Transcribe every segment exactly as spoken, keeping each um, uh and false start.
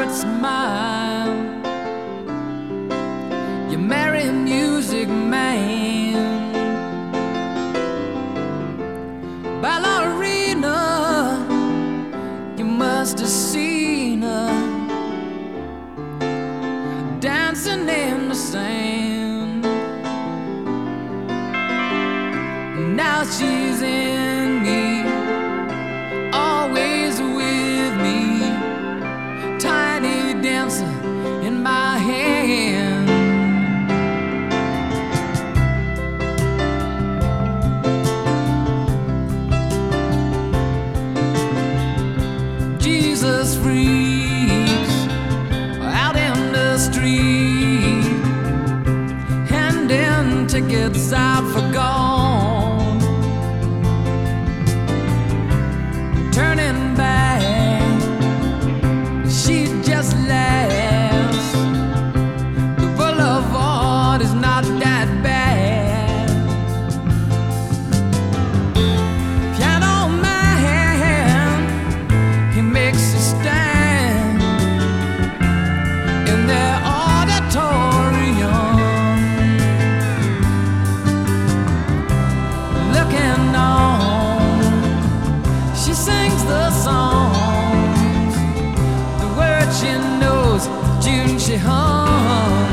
pirate smile. You merry music man, ballerina, you must have seen her dancing in the sand. Now she's in me, always with me, tiny dancer in my hand. Jesus freaks out in the street, handing tickets out for gone, turning back, she just laughs. The boulevard is not that bad. Piano man, he makes a stand in their auditorium, looking on. She sings the songs, the words she knows, tune she hums.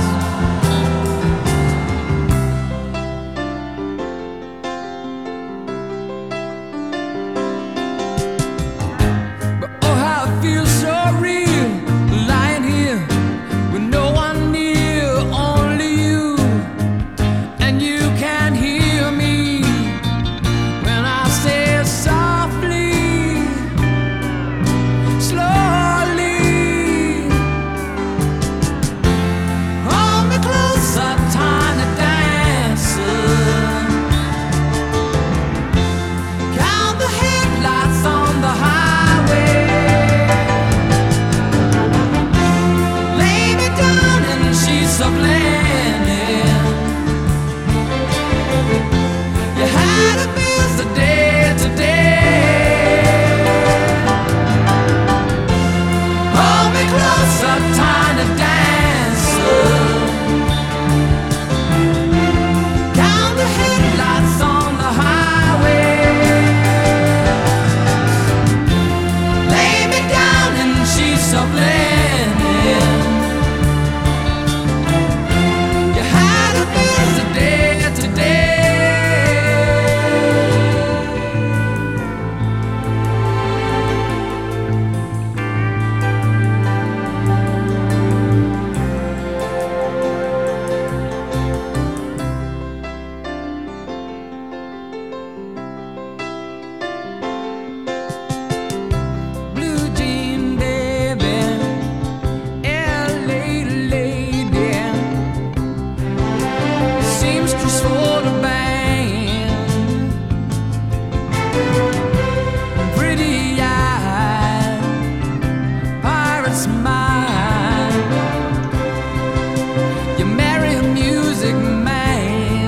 But oh, how it feels so real, lying here with no one near, only you, and you can hear me when I say it softly, slowly. Hold me closer, tiny dancer. Count the headlights on the highway. Lay me down in sheets of linen. You had a busy day today. Hold me closer, tiny dancer. Count the headlights on the highway. Lay me down in sheets of linen. You had a busy day today. Blue jean baby, L A lady, seamstress for the band, pretty eyed, pirate smile. You marry a music man,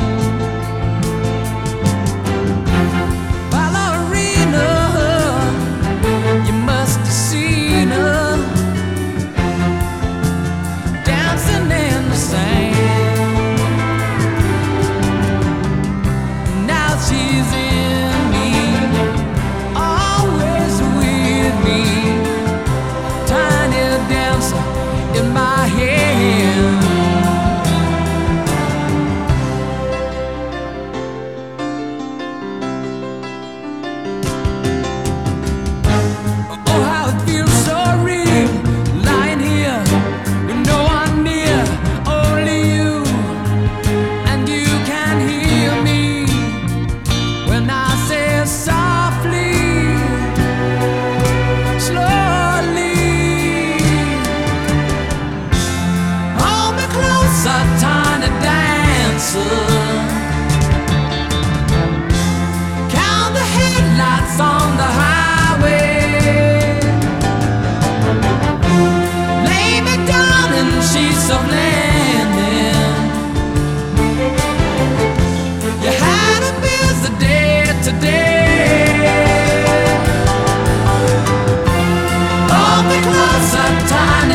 ballerina, you must have seen her dancing in the sand. Now she's in me, always with me, tiny dancer in my hand. Oh, how it feels so real, lying here with no one near, only you, and you can hear me when I say it softly, slowly. Hold me closer, tiny dancer. Count the headlights on the highway. Lay me down in sheets of linen. You had a busy day today. Hold me closer, Time